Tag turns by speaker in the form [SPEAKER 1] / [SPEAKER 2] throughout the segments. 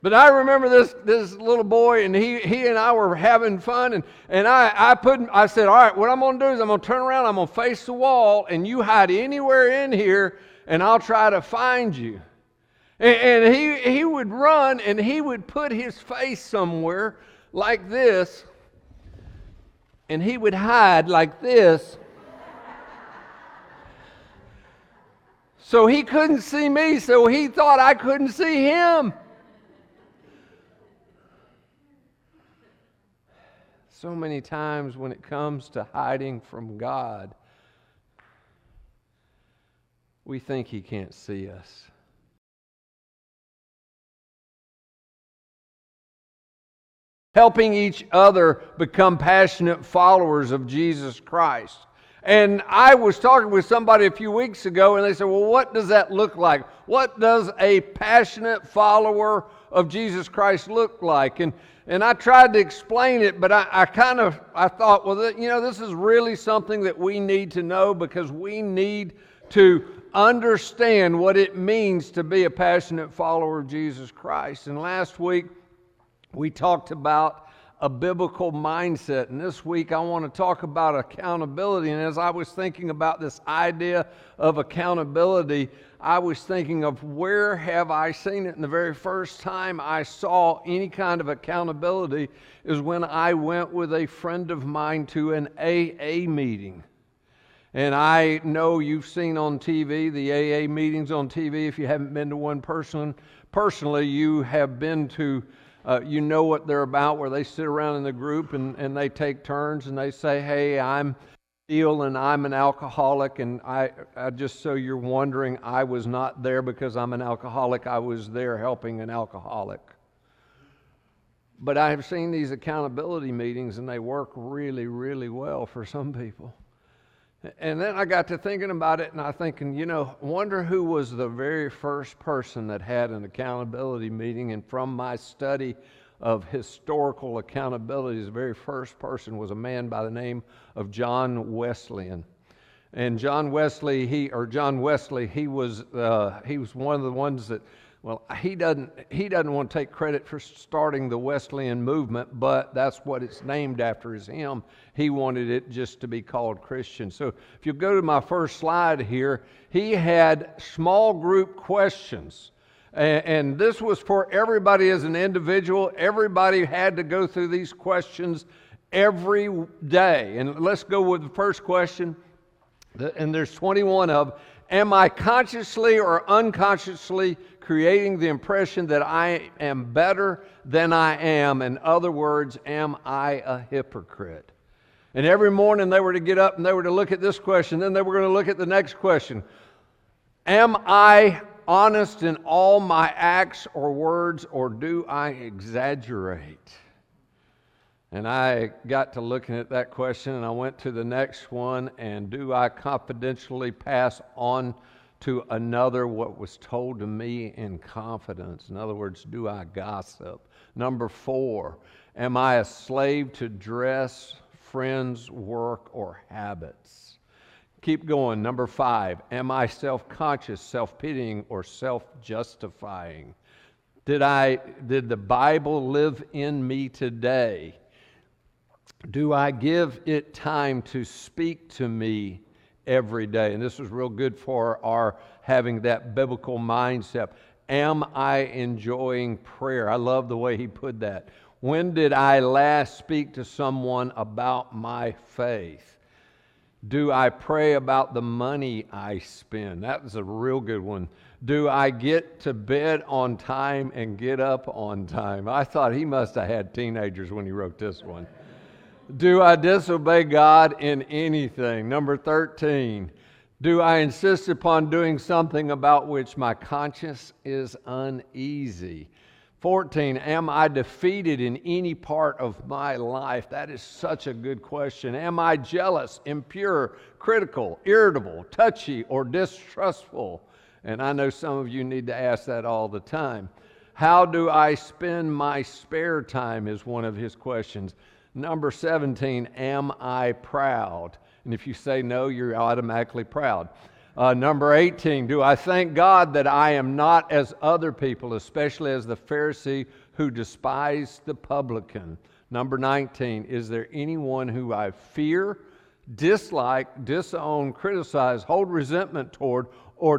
[SPEAKER 1] But I remember this little boy, and he and I were having fun, and I said, all right, what I'm going to do is I'm going to turn around, I'm going to face the wall, and you hide anywhere in here, and I'll try to find you. And he would run, and he would put his face somewhere like this, and he would hide like this. So he couldn't see me, so he thought I couldn't see him. So many times when it comes to hiding from God, we think He can't see us. Helping each other become passionate followers of Jesus Christ. And I was talking with somebody a few weeks ago, and they said, well, what does that look like? What does a passionate follower of Jesus Christ look like? And I tried to explain it, but I thought, well, this is really something that we need to know, because we need to understand what it means to be a passionate follower of Jesus Christ. And last week, we talked about a biblical mindset. And this week I want to talk about accountability. And as I was thinking about this idea of accountability, I was thinking of where have I seen it. And the very first time I saw any kind of accountability is when I went with a friend of mine to an AA meeting. And I know you've seen on TV, the AA meetings on TV. If you haven't been to one personally, you have been to you know what they're about, where they sit around in the group and they take turns and they say, hey, I'm Neil and I'm an alcoholic, and I just so you're wondering, I was not there because I'm an alcoholic. I was there helping an alcoholic. But I have seen these accountability meetings, and they work really, really well for some people. And then I got to thinking about it, and I thinking, wonder who was the very first person that had an accountability meeting. And from my study of historical accountability, the very first person was a man by the name of John Wesley. And John Wesley, he was one of the ones that, well, he doesn't want to take credit for starting the Wesleyan movement, but that's what it's named after, is him. He wanted it just to be called Christian. So if you go to my first slide here, he had small group questions. And this was for everybody as an individual. Everybody had to go through these questions every day. And let's go with the first question. And there's 21 of them. Am I consciously or unconsciously creating the impression that I am better than I am? In other words, am I a hypocrite? And every morning they were to get up and they were to look at this question. Then they were going to look at the next question. Am I honest in all my acts or words, or do I exaggerate? And I got to looking at that question, and I went to the next one, and do I confidentially pass on to another what was told to me in confidence? In other words, do I gossip? Number 4, am I a slave to dress, friends, work, or habits? Keep going. Number 5, am I self-conscious, self-pitying, or self-justifying? Did the Bible live in me today? Do I give it time to speak to me every day? And this is real good for our having that biblical mindset. Am I enjoying prayer? I love the way he put that. When did I last speak to someone about my faith? Do I pray about the money I spend? That was a real good one. Do I get to bed on time and get up on time? I thought he must have had teenagers when he wrote this one. Do I disobey God in anything? Number 13, do I insist upon doing something about which my conscience is uneasy? 14, am I defeated in any part of my life? That is such a good question. Am I jealous, impure, critical, irritable, touchy, or distrustful? And I know some of you need to ask that all the time. How do I spend my spare time is one of his questions. Number 17, am I proud? And if you say no, you're automatically proud. Number 18, do I thank God that I am not as other people, especially as the Pharisee who despised the publican? Number 19, is there anyone who I fear, dislike, disown, criticize, hold resentment toward, or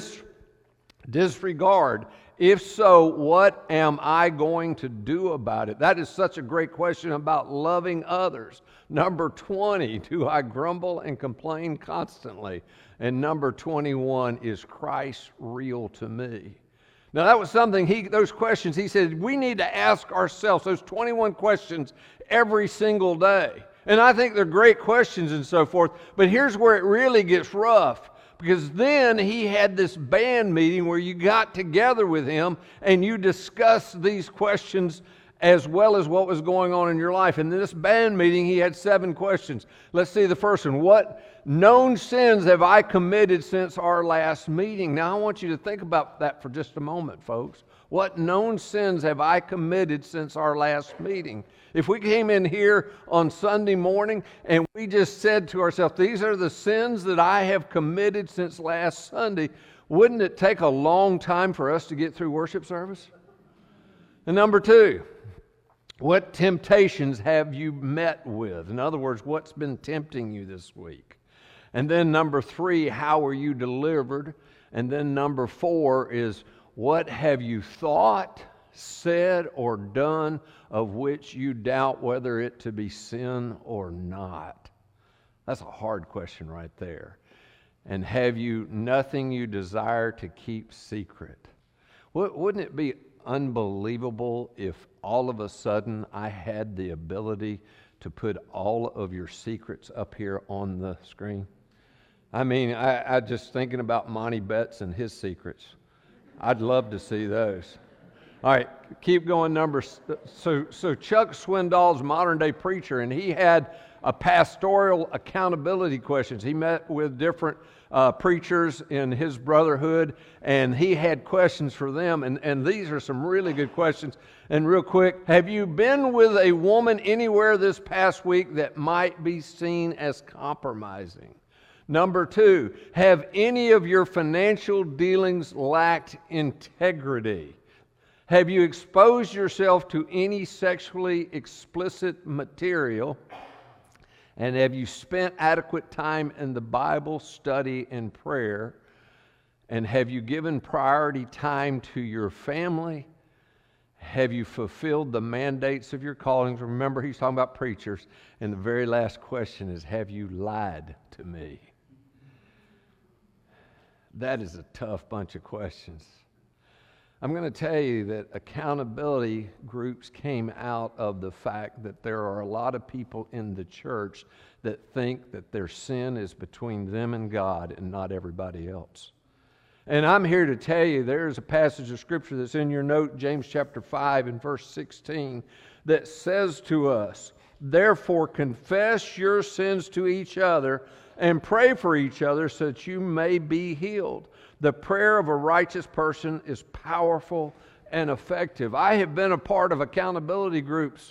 [SPEAKER 1] disregard? If so, what am I going to do about it? That is such a great question about loving others. Number 20, do I grumble and complain constantly? And number 21, is Christ real to me? Now that was something, those questions, he said, we need to ask ourselves those 21 questions every single day. And I think they're great questions and so forth, but here's where it really gets rough. Because then he had this band meeting where you got together with him and you discussed these questions as well as what was going on in your life. And in this band meeting, he had 7 questions. Let's see the first one. What known sins have I committed since our last meeting? Now, I want you to think about that for just a moment, folks. What known sins have I committed since our last meeting? If we came in here on Sunday morning and we just said to ourselves, these are the sins that I have committed since last Sunday, wouldn't it take a long time for us to get through worship service? And number 2, what temptations have you met with? In other words, what's been tempting you this week? And then number 3, how were you delivered? And then number 4 is, what have you thought, said, or done of which you doubt whether it to be sin or not? That's a hard question right there. And have you nothing you desire to keep secret? Wouldn't it be unbelievable if all of a sudden I had the ability to put all of your secrets up here on the screen? I mean, I just thinking about Monty Betts and his secrets. I'd love to see those. All right, keep going. So Chuck Swindoll's modern day preacher, and he had a pastoral accountability questions. He met with different preachers in his brotherhood, and he had questions for them. And these are some really good questions. And real quick, have you been with a woman anywhere this past week that might be seen as compromising? Number 2, have any of your financial dealings lacked integrity? Have you exposed yourself to any sexually explicit material? And have you spent adequate time in the Bible study and prayer? And have you given priority time to your family? Have you fulfilled the mandates of your callings? Remember, he's talking about preachers. And the very last question is, have you lied to me? That is a tough bunch of questions. I'm going to tell you that accountability groups came out of the fact that there are a lot of people in the church that think that their sin is between them and God and not everybody else. And I'm here to tell you there's a passage of Scripture that's in your note, James chapter 5 and verse 16, that says to us, therefore confess your sins to each other and pray for each other so that you may be healed. The prayer of a righteous person is powerful and effective. I have been a part of accountability groups,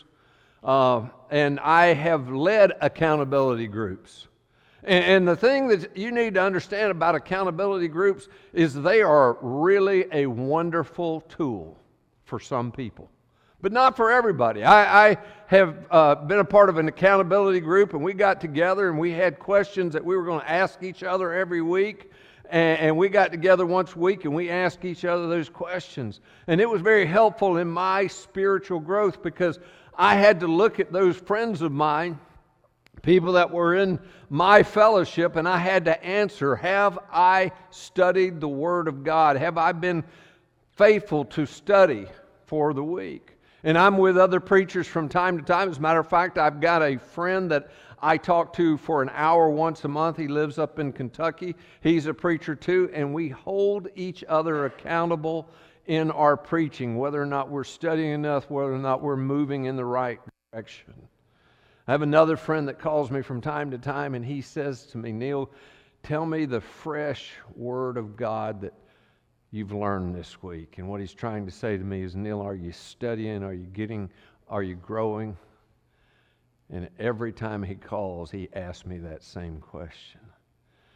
[SPEAKER 1] and I have led accountability groups. And the thing that you need to understand about accountability groups is they are really a wonderful tool for some people, but not for everybody. I have been a part of an accountability group, and we got together and we had questions that we were going to ask each other every week. And we got together once a week and we asked each other those questions. And it was very helpful in my spiritual growth because I had to look at those friends of mine, people that were in my fellowship, and I had to answer, have I studied the Word of God? Have I been faithful to study for the week? And I'm with other preachers from time to time. As a matter of fact, I've got a friend that I talk to for an hour once a month. He lives up in Kentucky. He's a preacher too, and we hold each other accountable in our preaching, whether or not we're studying enough, whether or not we're moving in the right direction. I have another friend that calls me from time to time, and he says to me, Neil, tell me the fresh Word of God that you've learned this week. And what he's trying to say to me is, Neil, are you studying? Are you growing? And every time he calls, he asks me that same question.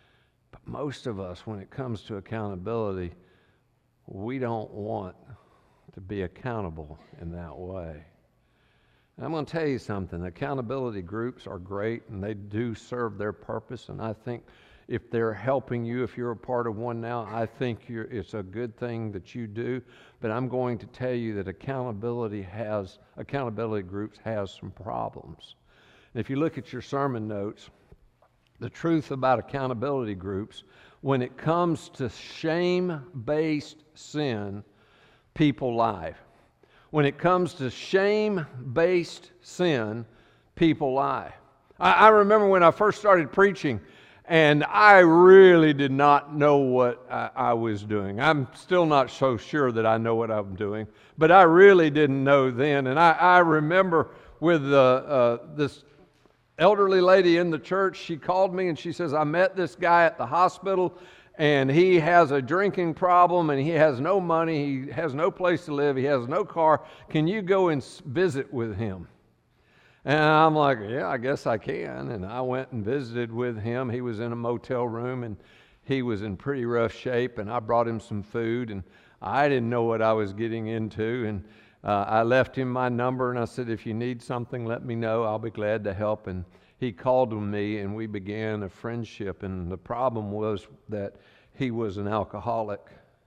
[SPEAKER 1] But most of us, when it comes to accountability, we don't want to be accountable in that way. And I'm going to tell you something. Accountability groups are great, and they do serve their purpose. And I think if they're helping you, if you're a part of one now, I think it's a good thing that you do. But I'm going to tell you that accountability groups has some problems. And if you look at your sermon notes, the truth about accountability groups, when it comes to shame-based sin, people lie. When it comes to shame-based sin, people lie. I remember when I first started preaching, and I really did not know what I was doing. I'm still not so sure that I know what I'm doing, but I really didn't know then. And I remember with this elderly lady in the church, she called me and she says, I met this guy at the hospital, and he has a drinking problem, and he has no money, he has no place to live, he has no car. Can you go and visit with him? And I'm like, yeah, I guess I can. And I went and visited with him. He was in a motel room, and he was in pretty rough shape, and I brought him some food, and I didn't know what I was getting into. And I left him my number, and I said, if you need something, let me know. I'll be glad to help. And he called on me, and we began a friendship. And the problem was that he was an alcoholic.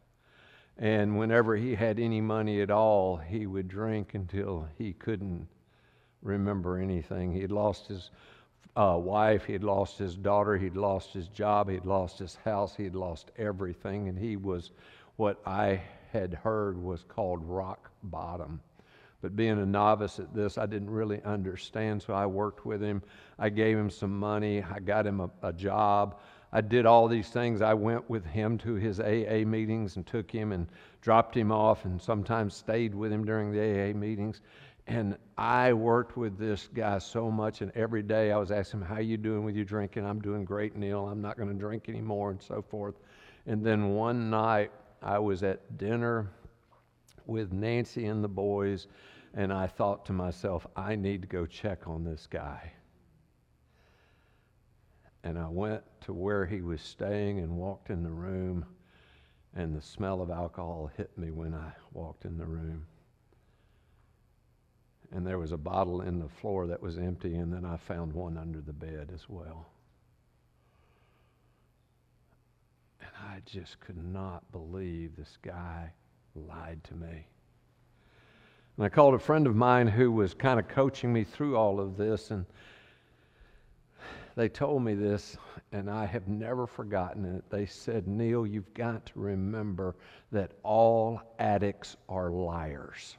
[SPEAKER 1] And whenever he had any money at all, he would drink until he couldn't remember anything. He'd lost his wife, he'd lost his daughter, he'd lost his job, he'd lost his house, he'd lost everything. And he was what I had heard was called rock bottom. But being a novice at this, I didn't really understand, so I worked with him. I gave him some money. I got him a job. I did all these things. I went with him to his AA meetings and took him and dropped him off, and sometimes stayed with him during the AA meetings. And I worked with this guy so much, and every day I was asking him, how you doing with your drinking? I'm doing great, Neil. I'm not going to drink anymore, and so forth. And then one night I was at dinner with Nancy and the boys, and I thought to myself, I need to go check on this guy. And I went to where he was staying and walked in the room, and the smell of alcohol hit me when I walked in the room. And there was a bottle in the floor that was empty, and then I found one under the bed as well. And I just could not believe this guy lied to me. And I called a friend of mine who was kind of coaching me through all of this, and they told me this, and I have never forgotten it. They said, Neil, you've got to remember that all addicts are liars.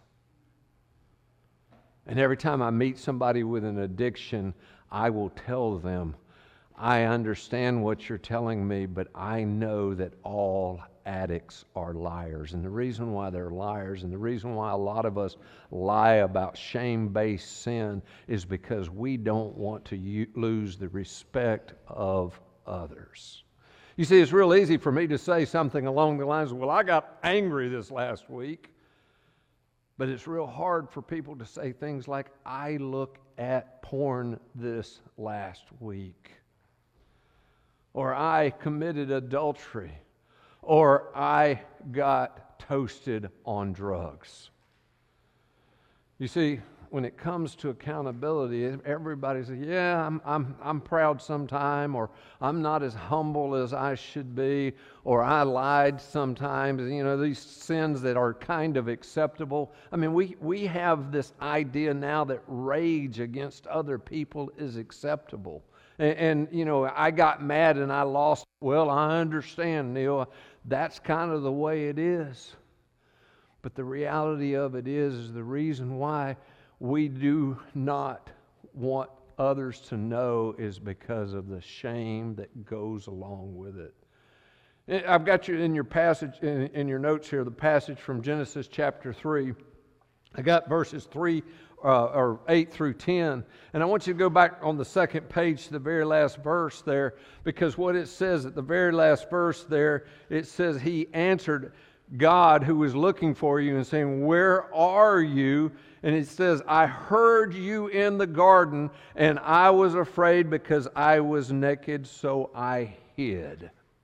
[SPEAKER 1] And every time I meet somebody with an addiction, I will tell them, I understand what you're telling me, but I know that all addicts are liars. And the reason why they're liars, and the reason why a lot of us lie about shame-based sin, is because we don't want to lose the respect of others. You see, it's real easy for me to say something along the lines of, well, I got angry this last week. But it's real hard for people to say things like, I looked at porn this last week. Or I committed adultery. Or I got toasted on drugs. You see, when it comes to accountability, everybody says, yeah, I'm proud sometime, or I'm not as humble as I should be, or I lied sometimes. You know, these sins that are kind of acceptable. I mean, we have this idea now that rage against other people is acceptable. And you know, I got mad and I lost. Well, I understand, Neil. That's kind of the way it is. But the reality of it is the reason why we do not want others to know is because of the shame that goes along with it. I've got you in your passage, in your notes here, the passage from Genesis chapter 3. I got verses 8 through 10. And I want you to go back on the second page to the very last verse there, because what it says at the very last verse there, it says, He answered God who was looking for you and saying, where are you? And it says, I heard you in the garden, and I was afraid because I was naked, so I hid.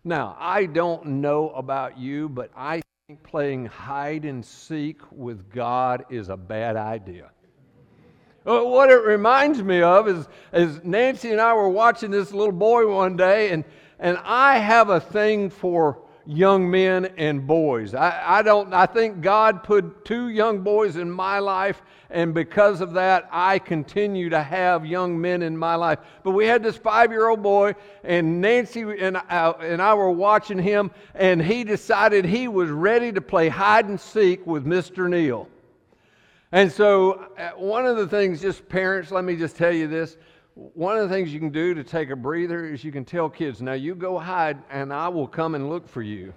[SPEAKER 1] Now, I don't know about you, but I think playing hide and seek with God is a bad idea. What it reminds me of is Nancy and I were watching this little boy one day, and I have a thing for young men and boys. I think God put two young boys in my life, and because of that, I continue to have young men in my life. But we had this 5-year-old boy, and Nancy and I were watching him, and he decided he was ready to play hide and seek with Mr. Neal. And so one of the things, just parents, let me just tell you this. One of the things you can do to take a breather is you can tell kids, now you go hide and I will come and look for you.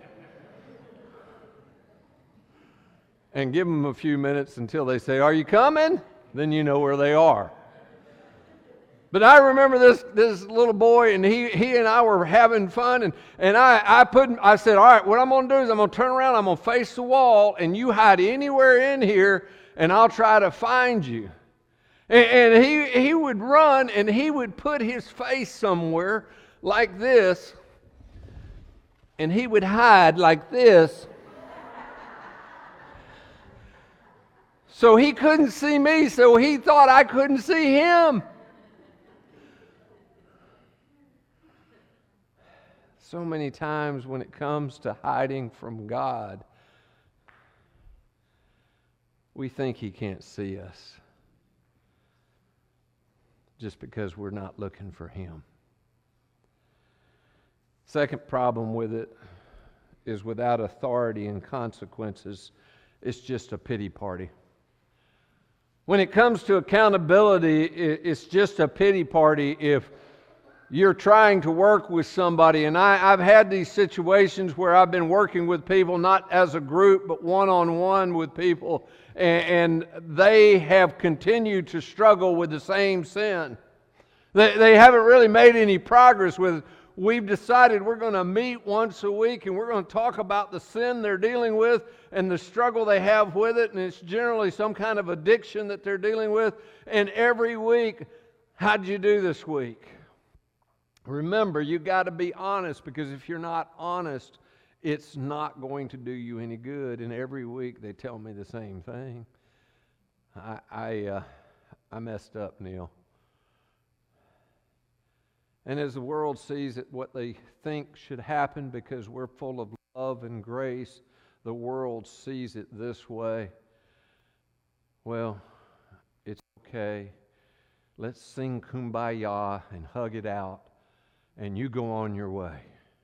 [SPEAKER 1] And give them a few minutes until they say, are you coming? Then you know where they are. But I remember this little boy, and he and I were having fun, and I said, all right, what I'm going to do is I'm going to turn around, I'm going to face the wall, and you hide anywhere in here, and I'll try to find you. And he would run, and he would put his face somewhere like this, and he would hide like this. So he couldn't see me, so he thought I couldn't see him. So many times when it comes to hiding from God, we think He can't see us just because we're not looking for Him. Second problem with it is without authority and consequences, it's just a pity party. When it comes to accountability, it's just a pity party if you're trying to work with somebody. And I've had these situations where I've been working with people, not as a group, but one-on-one with people, and they have continued to struggle with the same sin. They haven't really made any progress with it. We've decided we're going to meet once a week and we're going to talk about the sin they're dealing with and the struggle they have with it, and it's generally some kind of addiction that they're dealing with. And every week, how'd you do this week? Remember, you got to be honest, because if you're not honest, it's not going to do you any good. And every week they tell me the same thing. I messed up, Neal. And as the world sees it, what they think should happen, because we're full of love and grace, the world sees it this way. Well, it's okay. Let's sing Kumbaya and hug it out, and you go on your way.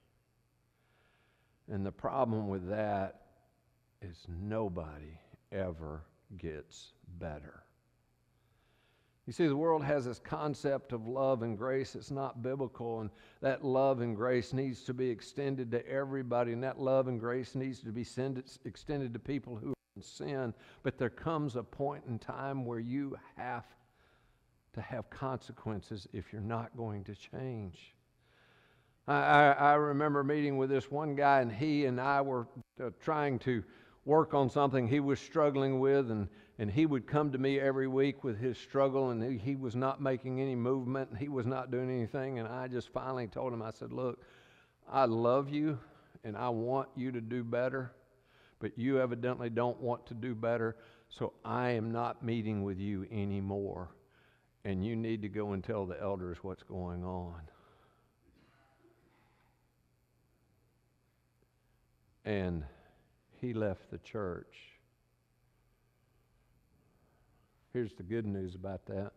[SPEAKER 1] And the problem with that is nobody ever gets better. You see, the world has this concept of love and grace. It's not biblical, and that love and grace needs to be extended to everybody, and that love and grace needs to be extended to people who are in sin. But there comes a point in time where you have to have consequences if you're not going to change. I remember meeting with this one guy, and he and I were trying to work on something he was struggling with, and he would come to me every week with his struggle, and he was not making any movement, and he was not doing anything, and I just finally told him, I said, look, I love you, and I want you to do better, but you evidently don't want to do better, so I am not meeting with you anymore, and you need to go and tell the elders what's going on. And he left the church. Here's the good news about that.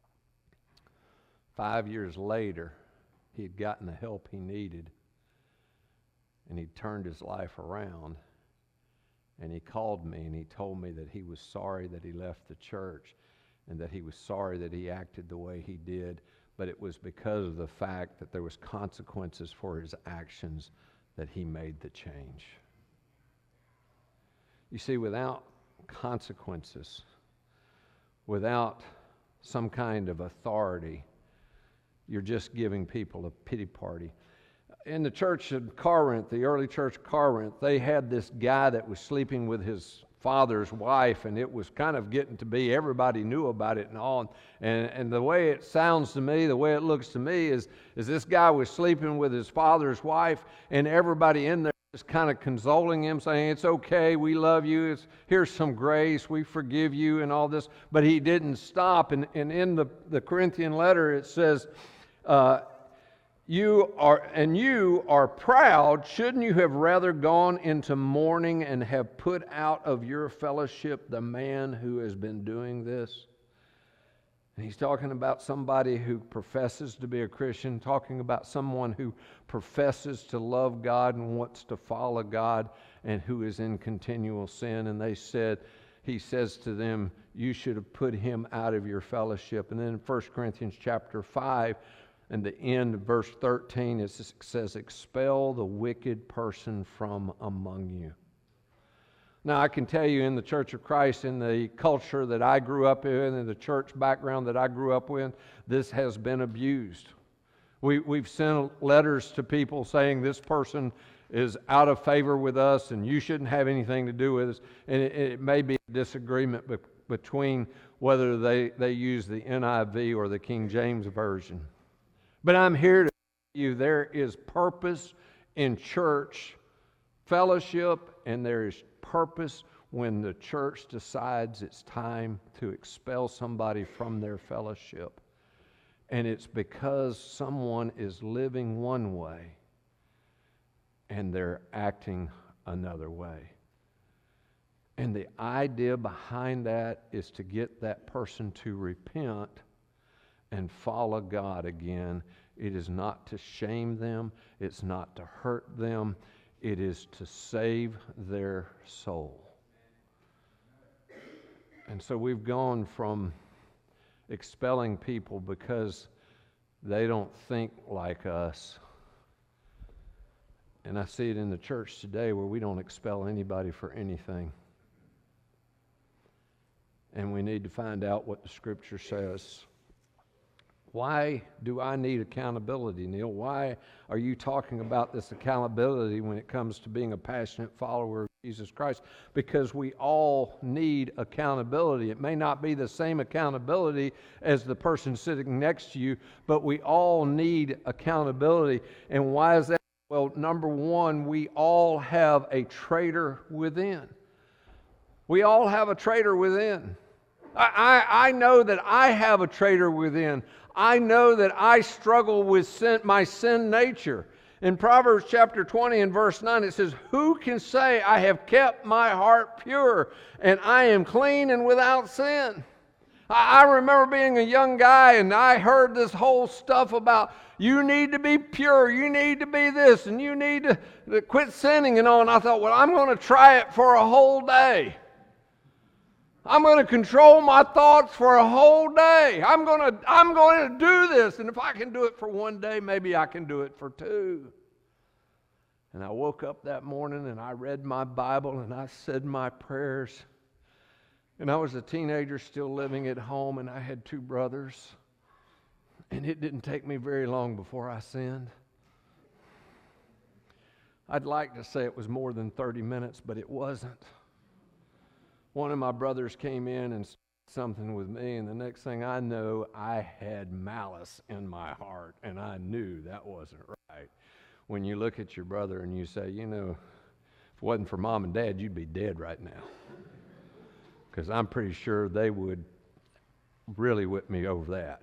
[SPEAKER 1] 5 years later, he had gotten the help he needed, and he turned his life around, and he called me and he told me that he was sorry that he left the church and that he was sorry that he acted the way he did, but it was because of the fact that there was consequences for his actions that he made the change. You see, without consequences, without some kind of authority, you're just giving people a pity party. In the church in Corinth, the early church of Corinth, they had this guy that was sleeping with his father's wife, and it was kind of getting to be everybody knew about it and all. And the way it sounds to me, the way it looks to me is this guy was sleeping with his father's wife, and everybody in there was kind of consoling him, saying, it's okay, we love you, here's some grace, we forgive you, and all this. But he didn't stop. And in the Corinthian letter it says, you are proud. Shouldn't you have rather gone into mourning and have put out of your fellowship the man who has been doing this? And he's talking about somebody who professes to be a Christian, talking about someone who professes to love God and wants to follow God and who is in continual sin. And he says to them, you should have put him out of your fellowship. And then in 1 Corinthians chapter 5, and the end of verse 13, it says, expel the wicked person from among you. Now, I can tell you in the Church of Christ, in the culture that I grew up in the church background that I grew up in, this has been abused. We've sent letters to people saying this person is out of favor with us and you shouldn't have anything to do with us. And it may be a disagreement between whether they use the NIV or the King James Version. But I'm here to tell you there is purpose in church fellowship, and there is purpose when the church decides it's time to expel somebody from their fellowship. And it's because someone is living one way and they're acting another way. And the idea behind that is to get that person to repent and follow God again. It is not to shame them. It's not to hurt them. It is to save their soul. And so we've gone from expelling people because they don't think like us. And I see it in the church today where we don't expel anybody for anything. And we need to find out what the Scripture says. Why do I need accountability, Neil? Why are you talking about this accountability when it comes to being a passionate follower of Jesus Christ? Because we all need accountability. It may not be the same accountability as the person sitting next to you, but we all need accountability. And why is that? Well, number one, we all have a traitor within. We all have a traitor within. I know that I have a traitor within. I know that I struggle with sin, my sin nature. In Proverbs chapter 20 and verse 9, it says, who can say I have kept my heart pure and I am clean and without sin? I remember being a young guy and I heard this whole stuff about you need to be pure, you need to be this, and you need to quit sinning and all. And I thought, well, I'm going to try it for a whole day. I'm going to control my thoughts for a whole day. I'm going to do this. And if I can do it for one day, maybe I can do it for two. And I woke up that morning and I read my Bible and I said my prayers. And I was a teenager still living at home, and I had two brothers. And it didn't take me very long before I sinned. I'd like to say it was more than 30 minutes, but it wasn't. One of my brothers came in and said something with me, and the next thing I know, I had malice in my heart, and I knew that wasn't right. When you look at your brother and you say, you know, if it wasn't for Mom and Dad, you'd be dead right now. Because I'm pretty sure they would really whip me over that.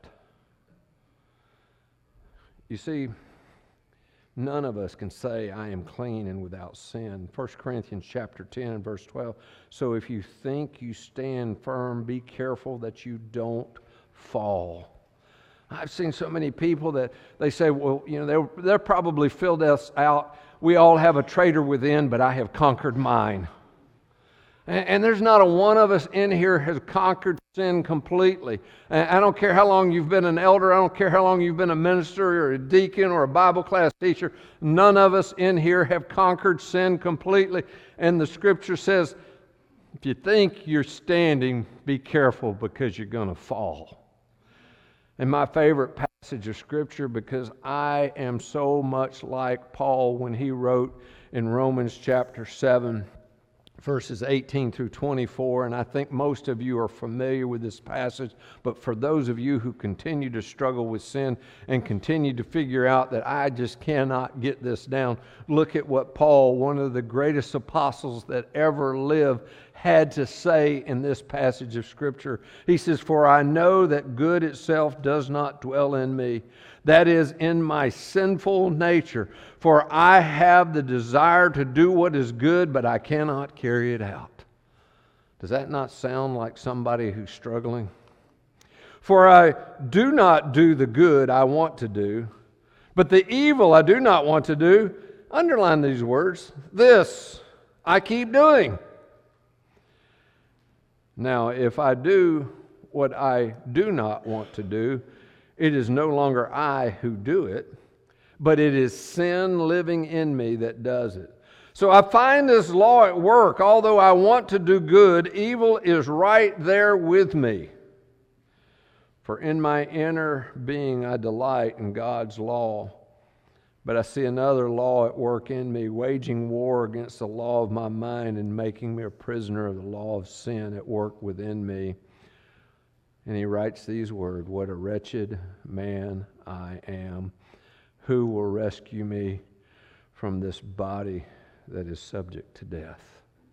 [SPEAKER 1] You see, none of us can say, I am clean and without sin. 1 Corinthians chapter 10 and verse 12. So if you think you stand firm, be careful that you don't fall. I've seen so many people that they say, well, you know, they're probably filled us out. We all have a traitor within, but I have conquered mine. And there's not a one of us in here has conquered sin completely. And I don't care how long you've been an elder. I don't care how long you've been a minister or a deacon or a Bible class teacher. None of us in here have conquered sin completely. And the Scripture says, if you think you're standing, be careful because you're going to fall. And my favorite passage of Scripture, because I am so much like Paul when he wrote in Romans chapter 7, verses 18 through 24, and I think most of you are familiar with this passage, but for those of you who continue to struggle with sin and continue to figure out that I just cannot get this down, look at what Paul, one of the greatest apostles that ever lived, had to say in this passage of Scripture. He says, "For I know that good itself does not dwell in me, that is, in my sinful nature. For I have the desire to do what is good, but I cannot carry it out." Does that not sound like somebody who's struggling? "For I do not do the good I want to do, but the evil I do not want to do," underline these words, "this I keep doing. Now, if I do what I do not want to do, it is no longer I who do it, but it is sin living in me that does it. So I find this law at work. Although I want to do good, evil is right there with me. For in my inner being I delight in God's law, but I see another law at work in me, waging war against the law of my mind and making me a prisoner of the law of sin at work within me." And he writes these words, "What a wretched man I am. Who will rescue me from this body that is subject to death?"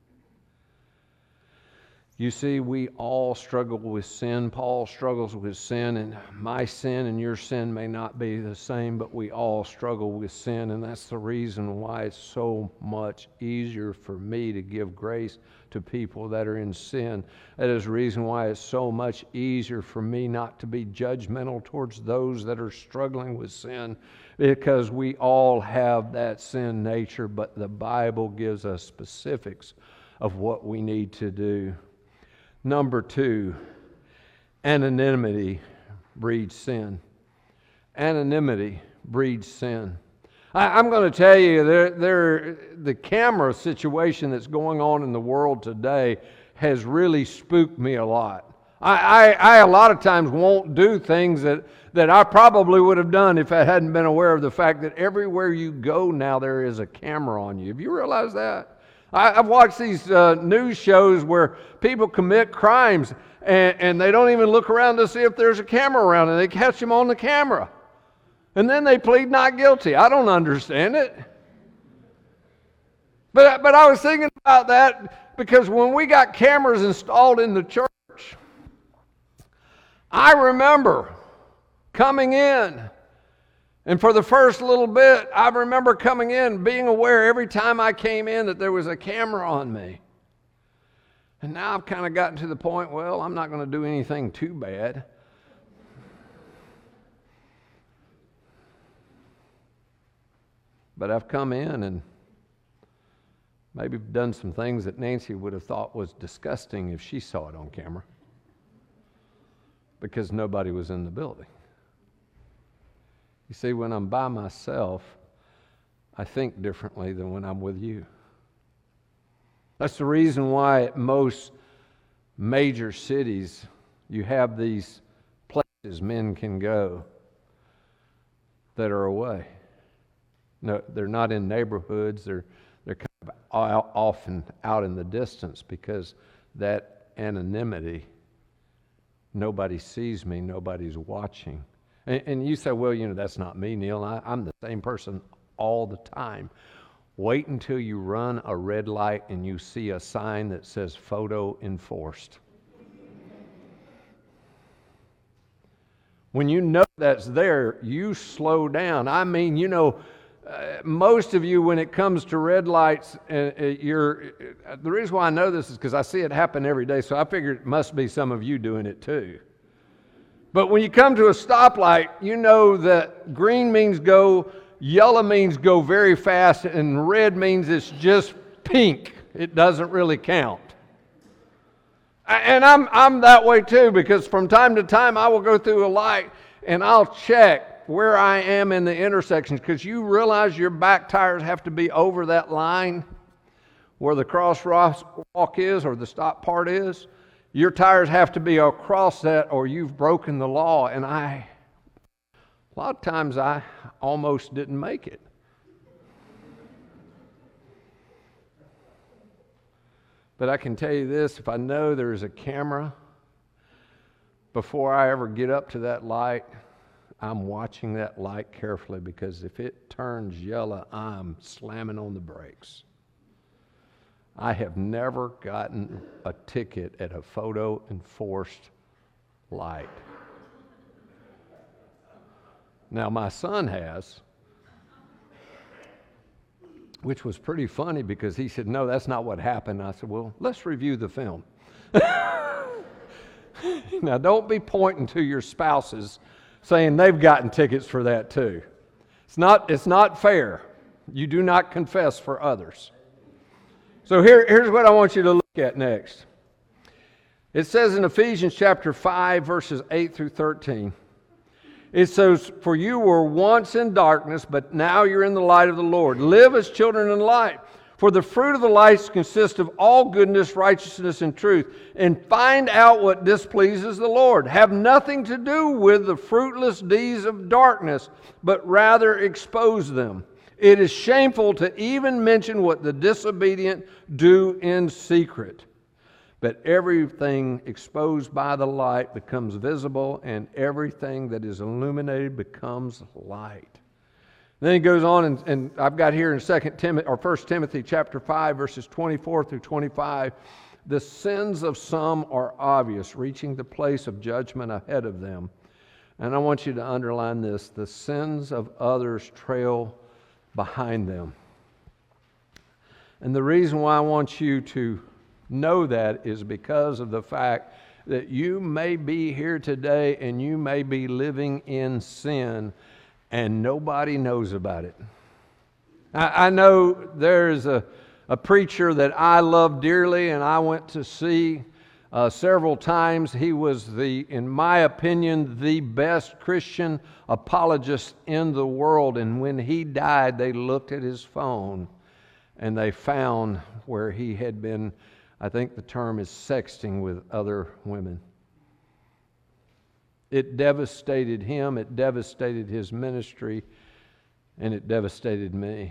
[SPEAKER 1] You see, we all struggle with sin. Paul struggles with sin, and my sin and your sin may not be the same, but we all struggle with sin, and that's the reason why it's so much easier for me to give grace to people that are in sin. That is the reason why it's so much easier for me not to be judgmental towards those that are struggling with sin, because we all have that sin nature, but the Bible gives us specifics of what we need to do. Number 2, anonymity breeds sin. Anonymity breeds sin. I'm going to tell you, the camera situation that's going on in the world today has really spooked me a lot. I a lot of times won't do things that I probably would have done if I hadn't been aware of the fact that everywhere you go now there is a camera on you. Have you realized that? I've watched these news shows where people commit crimes and they don't even look around to see if there's a camera around, and they catch them on the camera. And then they plead not guilty. I don't understand it. But I was thinking about that because when we got cameras installed in the church, I remember coming in. And for the first little bit, I remember coming in, being aware every time I came in that there was a camera on me. And now I've kind of gotten to the point, well, I'm not going to do anything too bad. But I've come in and maybe done some things that Nancy would have thought was disgusting if she saw it on camera, because nobody was in the building. You see, when I'm by myself, I think differently than when I'm with you. That's the reason why at most major cities you have these places men can go that are away. No, they're not in neighborhoods. They're kind of often out in the distance, because that anonymity, nobody sees me, nobody's watching. And you say, well, that's not me, Neil. I'm the same person all the time. Wait until you run a red light and you see a sign that says photo enforced. When you know that's there, you slow down. I mean, most of you, when it comes to red lights, the reason why I know this is because I see it happen every day, so I figured it must be some of you doing it too. But when you come to a stoplight, you know that green means go, yellow means go very fast, and red means it's just pink. It doesn't really count. And I'm that way too, because from time to time I will go through a light and I'll check where I am in the intersections, because you realize your back tires have to be over that line where the crosswalk is or the stop part is. Your tires have to be across that or you've broken the law. And a lot of times I almost didn't make it. But I can tell you this, if I know there is a camera, before I ever get up to that light, I'm watching that light carefully, because if it turns yellow, I'm slamming on the brakes. I have never gotten a ticket at a photo enforced light. Now, my son has, which was pretty funny, because he said, no, that's not what happened. I said, well, let's review the film. Now, don't be pointing to your spouses saying they've gotten tickets for that too. It's not fair. You do not confess for others. So here's what I want you to look at next. It says in Ephesians chapter 5, verses 8 through 13, it says, for you were once in darkness, but now you're in the light of the Lord. Live as children in light. For the fruit of the light consists of all goodness, righteousness, and truth. And find out what displeases the Lord. Have nothing to do with the fruitless deeds of darkness, but rather expose them. It is shameful to even mention what the disobedient do in secret. But everything exposed by the light becomes visible, and everything that is illuminated becomes light. Then he goes on, and I've got here in 1 Timothy chapter 5, verses 24 through 25, the sins of some are obvious, reaching the place of judgment ahead of them. And I want you to underline this: the sins of others trail behind them. And the reason why I want you to know that is because of the fact that you may be here today and you may be living in sin and nobody knows about it. I know there's a preacher that I love dearly and I went to see several times. He was in my opinion, the best Christian apologist in the world. And when he died, they looked at his phone and they found where he had been, I think the term is sexting with other women. It devastated him, it devastated his ministry, and it devastated me.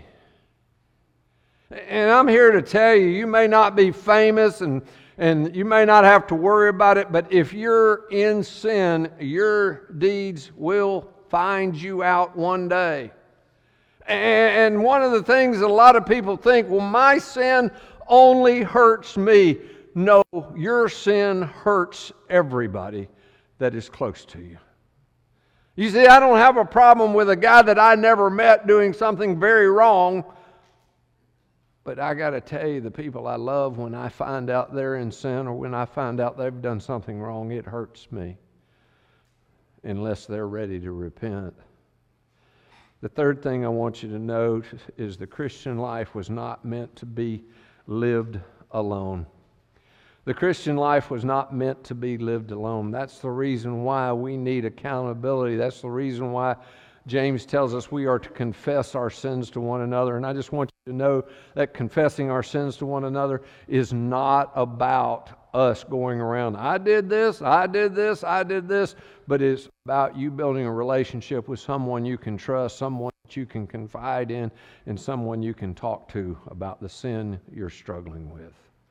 [SPEAKER 1] And I'm here to tell you, you may not be famous and you may not have to worry about it, but if you're in sin, your deeds will find you out one day. And one of the things that a lot of people think, well, my sin only hurts me. No, your sin hurts everybody that is close to you. You see, I don't have a problem with a guy that I never met doing something very wrong, but I got to tell you, the people I love, when I find out they're in sin or when I find out they've done something wrong, it hurts me unless they're ready to repent. The third thing I want you to note is the Christian life was not meant to be lived alone. The Christian life was not meant to be lived alone. That's the reason why we need accountability. That's the reason why James tells us we are to confess our sins to one another. And I just want you to know that confessing our sins to one another is not about us going around, I did this, I did this, I did this, but it's about you building a relationship with someone you can trust, someone that you can confide in, and someone you can talk to about the sin you're struggling with.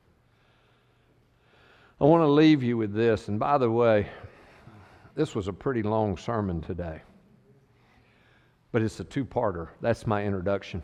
[SPEAKER 1] I want to leave you with this, and by the way, this was a pretty long sermon today, but it's a two-parter. That's my introduction.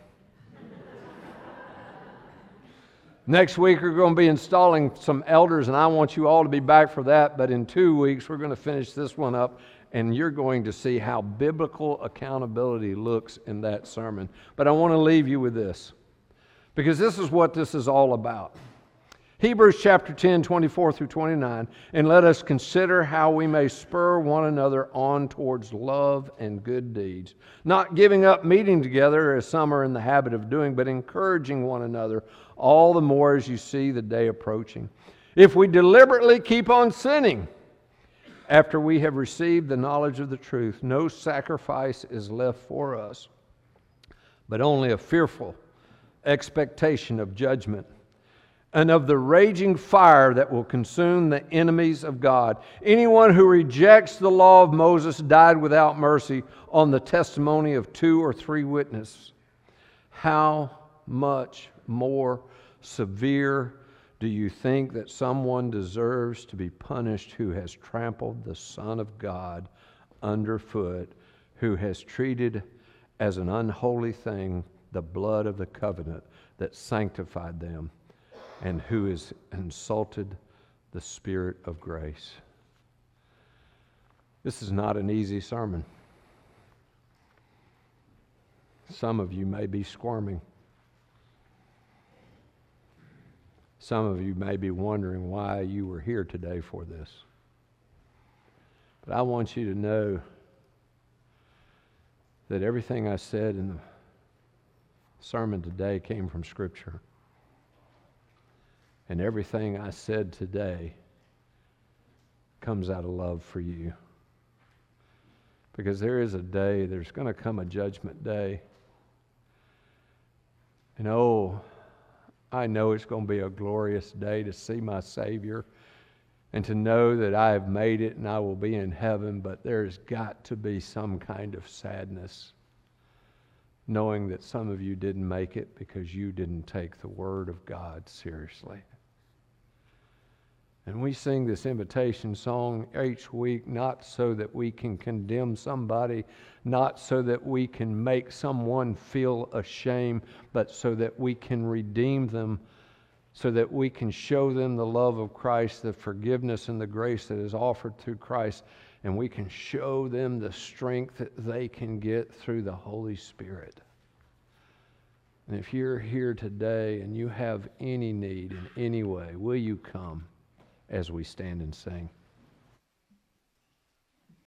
[SPEAKER 1] Next week, we're going to be installing some elders, and I want you all to be back for that, but in 2 weeks, we're going to finish this one up, and you're going to see how biblical accountability looks in that sermon. But I want to leave you with this, because this is what this is all about. Hebrews chapter 10, 24 through 29, and let us consider how we may spur one another on towards love and good deeds, not giving up meeting together as some are in the habit of doing, but encouraging one another, all the more as you see the day approaching. If we deliberately keep on sinning after we have received the knowledge of the truth, no sacrifice is left for us, but only a fearful expectation of judgment and of the raging fire that will consume the enemies of God. Anyone who rejects the law of Moses died without mercy on the testimony of 2 or 3 witnesses. How much more severe Do you think that someone deserves to be punished who has trampled the Son of God underfoot, who has treated as an unholy thing the blood of the covenant that sanctified them, and who has insulted the Spirit of grace? This is not an easy sermon. Some of you may be squirming. Some of you may be wondering why you were here today for this. But I want you to know that everything I said in the sermon today came from Scripture. And everything I said today comes out of love for you. Because there is a day, there's going to come a judgment day. And I know it's going to be a glorious day to see my Savior and to know that I have made it and I will be in heaven, but there's got to be some kind of sadness knowing that some of you didn't make it because you didn't take the Word of God seriously. And we sing this invitation song each week, not so that we can condemn somebody, not so that we can make someone feel ashamed, but so that we can redeem them, so that we can show them the love of Christ, the forgiveness and the grace that is offered through Christ, and we can show them the strength that they can get through the Holy Spirit. And if you're here today and you have any need in any way, will you come as we stand and sing?